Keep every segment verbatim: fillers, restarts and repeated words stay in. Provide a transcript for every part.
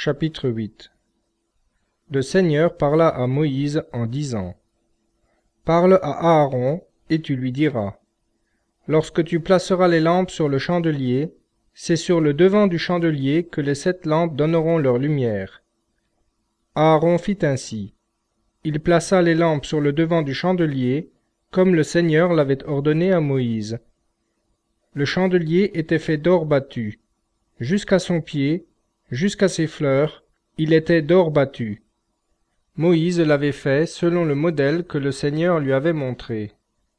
Chapitre huit. Le Seigneur parla à Moïse en disant : Parle à Aaron, et tu lui diras : Lorsque tu placeras les lampes sur le chandelier, c'est sur le devant du chandelier que les sept lampes donneront leur lumière. Aaron fit ainsi. Il plaça les lampes sur le devant du chandelier, comme le Seigneur l'avait ordonné à Moïse. Le chandelier était fait d'or battu. Jusqu'à son pied, jusqu'à ses fleurs, il était d'or battu. Moïse l'avait fait selon le modèle que le Seigneur lui avait montré.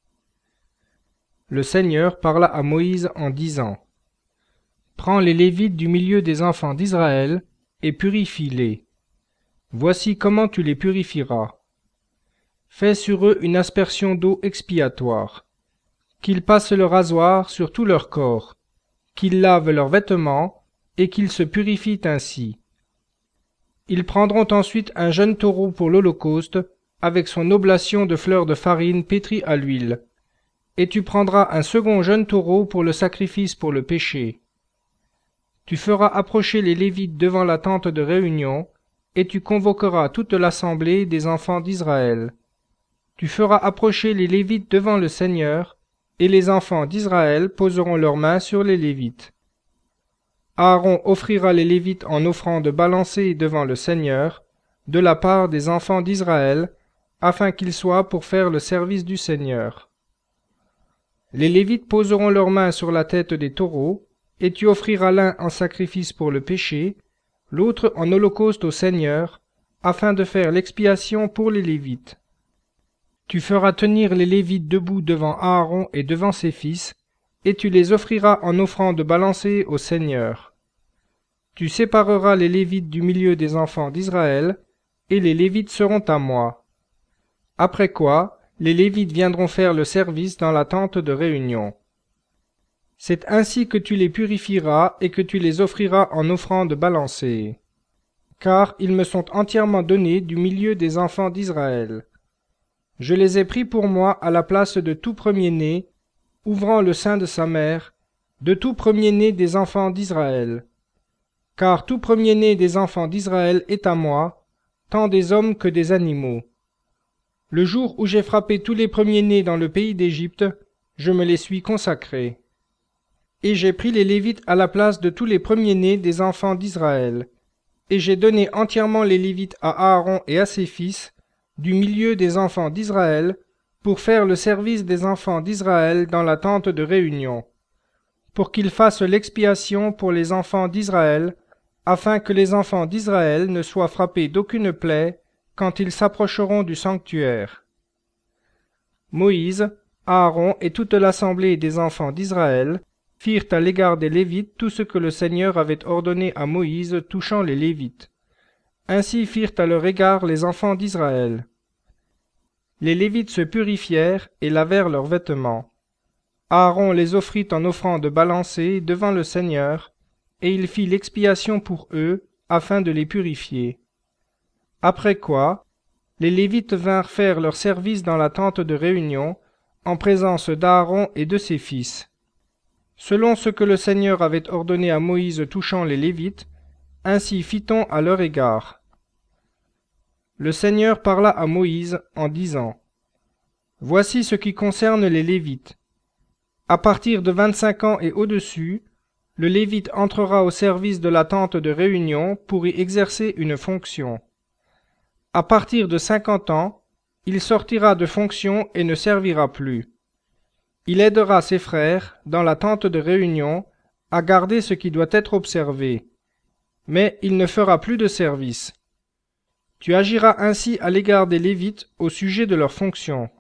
Le Seigneur parla à Moïse en disant : Prends les Lévites du milieu des enfants d'Israël et purifie-les. Voici comment tu les purifieras. Fais sur eux une aspersion d'eau expiatoire. Qu'ils passent le rasoir sur tout leur corps, qu'ils lavent leurs vêtements et qu'ils se purifient ainsi. Ils prendront ensuite un jeune taureau pour l'holocauste, avec son oblation de fleurs de farine pétrie à l'huile. Et tu prendras un second jeune taureau pour le sacrifice pour le péché. Tu feras approcher les Lévites devant la tente de réunion, et tu convoqueras toute l'assemblée des enfants d'Israël. Tu feras approcher les Lévites devant le Seigneur, et les enfants d'Israël poseront leurs mains sur les Lévites. Aaron offrira les Lévites en offrande balancée devant le Seigneur, de la part des enfants d'Israël, afin qu'ils soient pour faire le service du Seigneur. Les Lévites poseront leurs mains sur la tête des taureaux, et tu offriras l'un en sacrifice pour le péché, l'autre en holocauste au Seigneur, afin de faire l'expiation pour les Lévites. Tu feras tenir les Lévites debout devant Aaron et devant ses fils, et tu les offriras en offrande balancée au Seigneur. Tu sépareras les Lévites du milieu des enfants d'Israël, et les Lévites seront à moi. Après quoi, les Lévites viendront faire le service dans la tente de réunion. C'est ainsi que tu les purifieras et que tu les offriras en offrande balancée. Car ils me sont entièrement donnés du milieu des enfants d'Israël. Je les ai pris pour moi à la place de tout premier-né, ouvrant le sein de sa mère, de tout premier-né des enfants d'Israël. Car tout premier-né des enfants d'Israël est à moi, tant des hommes que des animaux. Le jour où j'ai frappé tous les premiers-nés dans le pays d'Égypte, je me les suis consacrés. Et j'ai pris les Lévites à la place de tous les premiers-nés des enfants d'Israël. Et j'ai donné entièrement les Lévites à Aaron et à ses fils, du milieu des enfants d'Israël, pour faire le service des enfants d'Israël dans la tente de réunion, pour qu'ils fassent l'expiation pour les enfants d'Israël, afin que les enfants d'Israël ne soient frappés d'aucune plaie quand ils s'approcheront du sanctuaire. Moïse, Aaron et toute l'assemblée des enfants d'Israël firent à l'égard des Lévites tout ce que le Seigneur avait ordonné à Moïse touchant les Lévites. Ainsi firent à leur égard les enfants d'Israël. Les Lévites se purifièrent et lavèrent leurs vêtements. Aaron les offrit en offrande balancée devant le Seigneur, et il fit l'expiation pour eux, afin de les purifier. Après quoi, les Lévites vinrent faire leur service dans la tente de réunion, en présence d'Aaron et de ses fils. Selon ce que le Seigneur avait ordonné à Moïse touchant les Lévites, ainsi fit-on à leur égard. Le Seigneur parla à Moïse en disant : Voici ce qui concerne les Lévites. À partir de vingt-cinq ans et au-dessus, le Lévite entrera au service de la tente de réunion pour y exercer une fonction. À partir de cinquante ans, il sortira de fonction et ne servira plus. Il aidera ses frères, dans la tente de réunion, à garder ce qui doit être observé. Mais il ne fera plus de service. Tu agiras ainsi à l'égard des Lévites au sujet de leurs fonctions.